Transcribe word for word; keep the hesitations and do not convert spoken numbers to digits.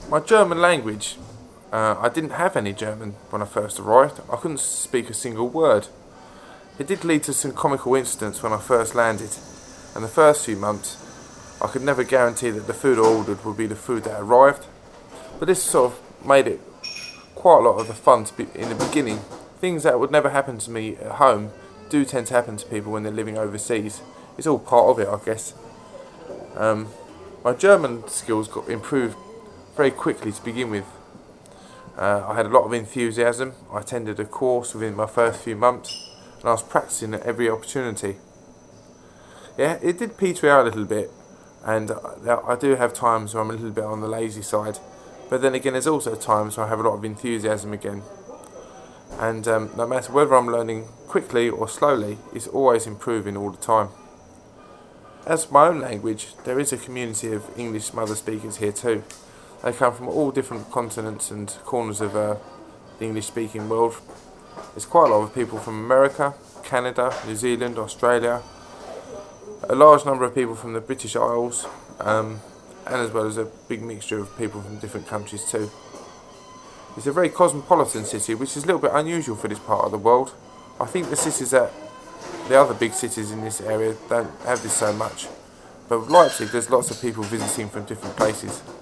My German language, uh, I didn't have any German when I first arrived. I couldn't speak a single word. It did lead to some comical incidents when I first landed, and the first few months I could never guarantee that the food I ordered would be the food that arrived. But this sort of made it quite a lot of the fun to be in the beginning. Things that would never happen to me at home do tend to happen to people when they're living overseas. It's all part of it, I guess. Um, my German skills got improved very quickly to begin with. Uh, I had a lot of enthusiasm. I attended a course within my first few months, and I was practicing at every opportunity. Yeah, it did peter out a little bit, and I do have times where I'm a little bit on the lazy side, but then again there's also times where I have a lot of enthusiasm again. And um, no matter whether I'm learning quickly or slowly, it's always improving all the time. As for my own language, there is a community of English mother speakers here too. They come from all different continents and corners of uh, the English speaking world. There's quite a lot of people from America, Canada, New Zealand, Australia, a large number of people from the British Isles, um, and as well as a big mixture of people from different countries too. It's a very cosmopolitan city, which is a little bit unusual for this part of the world. I think the cities that the other big cities in this area don't have this so much, but with Leipzig there's lots of people visiting from different places.